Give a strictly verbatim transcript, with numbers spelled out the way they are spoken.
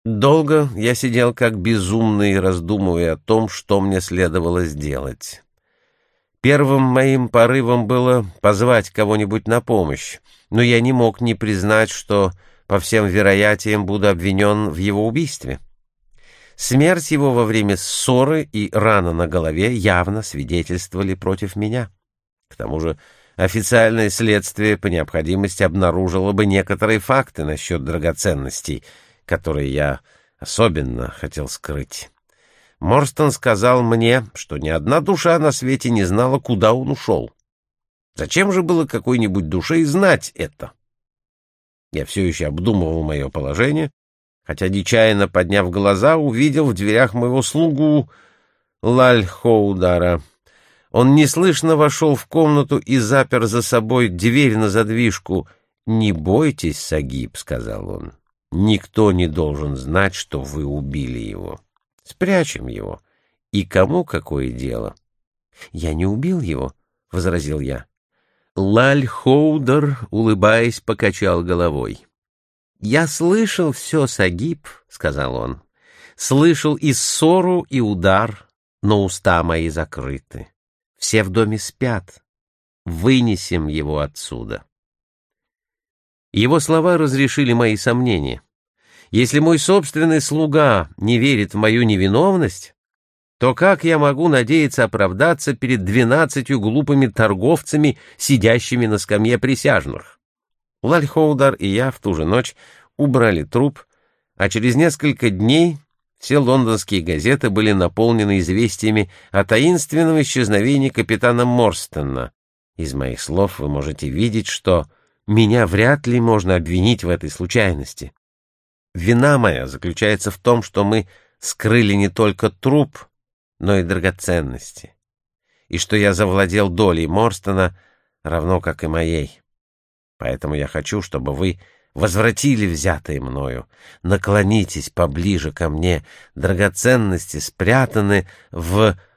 Долго я сидел как безумный, раздумывая о том, что мне следовало сделать. Первым моим порывом было позвать кого-нибудь на помощь, но я не мог не признать, что по всем вероятиям буду обвинен в его убийстве. Смерть его во время ссоры и рана на голове явно свидетельствовали против меня. К тому же официальное следствие по необходимости обнаружило бы некоторые факты насчет драгоценностей, которые я особенно хотел скрыть. Морстон сказал мне, что ни одна душа на свете не знала, куда он ушел. Зачем же было какой-нибудь душе знать это? Я все еще обдумывал мое положение, хотя, нечаянно подняв глаза, увидел в дверях моего слугу Лальхоудара. Он неслышно вошел в комнату и запер за собой дверь на задвижку. «Не бойтесь, Сагиб», — сказал он. «Никто не должен знать, что вы убили его. Спрячем его. И кому какое дело?» «Я не убил его», — возразил я. Лальхоудар, улыбаясь, покачал головой. «Я слышал все, Сагиб», — сказал он. «Слышал и ссору, и удар, но уста мои закрыты. Все в доме спят. Вынесем его отсюда». Его слова разрешили мои сомнения. Если мой собственный слуга не верит в мою невиновность, то как я могу надеяться оправдаться перед двенадцатью глупыми торговцами, сидящими на скамье присяжных? Лальхоудар и я в ту же ночь убрали труп, а через несколько дней все лондонские газеты были наполнены известиями о таинственном исчезновении капитана Морстона. Из моих слов вы можете видеть, что меня вряд ли можно обвинить в этой случайности. Вина моя заключается в том, что мы скрыли не только труп, но и драгоценности, и что я завладел долей Морстона, равно как и моей. Поэтому я хочу, чтобы вы возвратили взятое мною. Наклонитесь поближе ко мне. Драгоценности спрятаны в